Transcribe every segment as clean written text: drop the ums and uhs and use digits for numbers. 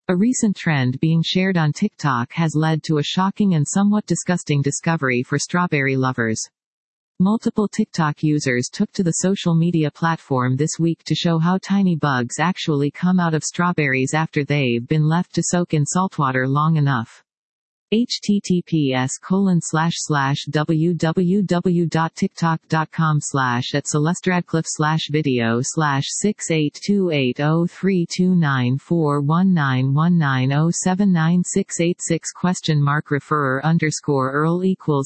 A recent trend being shared on TikTok has led to a shocking and somewhat disgusting discovery for strawberry lovers. Multiple TikTok users took to the social media platform this week to show how tiny bugs actually come out of strawberries after they've been left to soak in saltwater long enough. https://www.tiktok.com/@celestradcliffe/video/6828329419190799686 referrer Earl equals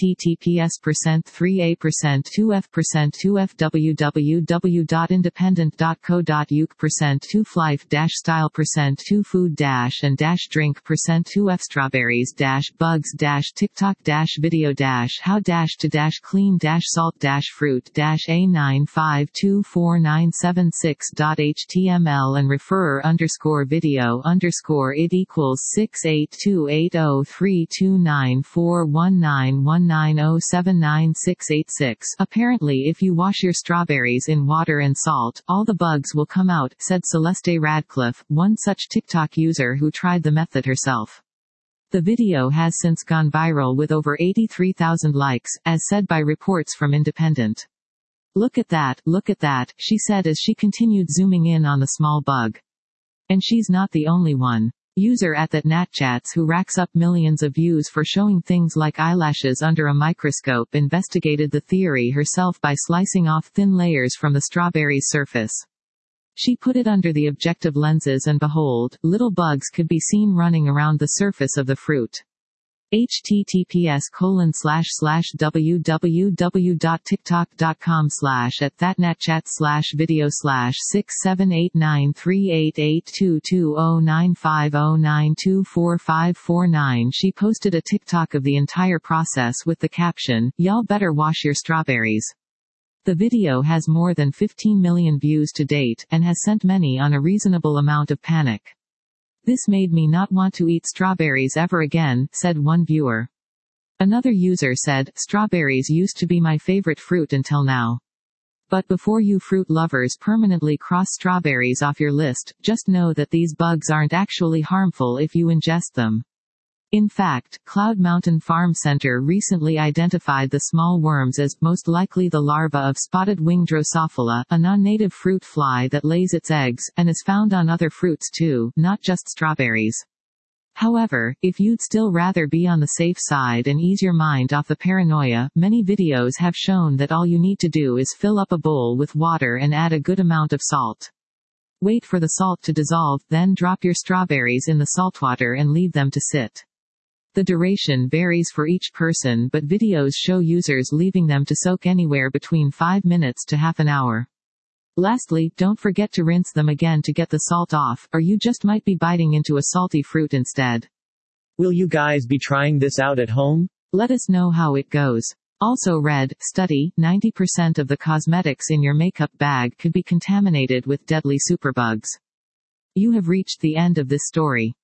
https://3a%2f%2f www.independent.co.uk%2flife-style%2food-and-drink%2f strawberries-bugs-tiktok-video-how-to-clean-salt-fruit-A9524976.html and referrer_video_id equals 6828032941919079686. Apparently if you wash your strawberries in water and salt, all the bugs will come out, said Celeste Radcliffe, one such TikTok user who tried the method herself. The video has since gone viral with over 83,000 likes, as said by reports from Independent. Look at that, she said as she continued zooming in on the small bug. And she's not the only one. User @thatnatchats who racks up millions of views for showing things like eyelashes under a microscope investigated the theory herself by slicing off thin layers from the strawberry's surface. She put it under the objective lenses and behold, little bugs could be seen running around the surface of the fruit. https://www.tiktok.com/@thatnatchat/video/6789388220950924549. She posted a TikTok of the entire process with the caption, "Y'all better wash your strawberries." The video has more than 15 million views to date, and has sent many on a reasonable amount of panic. "This made me not want to eat strawberries ever again," said one viewer. Another user said, "Strawberries used to be my favorite fruit until now. But before you fruit lovers permanently cross strawberries off your list, just know that these bugs aren't actually harmful if you ingest them." In fact, Cloud Mountain Farm Center recently identified the small worms as most likely the larva of spotted-winged Drosophila, a non-native fruit fly that lays its eggs, and is found on other fruits too, not just strawberries. However, if you'd still rather be on the safe side and ease your mind off the paranoia, many videos have shown that all you need to do is fill up a bowl with water and add a good amount of salt. Wait for the salt to dissolve, then drop your strawberries in the saltwater and leave them to sit. The duration varies for each person, but videos show users leaving them to soak anywhere between 5 minutes to half an hour. Lastly, don't forget to rinse them again to get the salt off, or you just might be biting into a salty fruit instead. Will you guys be trying this out at home? Let us know how it goes. Also read, study, 90% of the cosmetics in your makeup bag could be contaminated with deadly superbugs. You have reached the end of this story.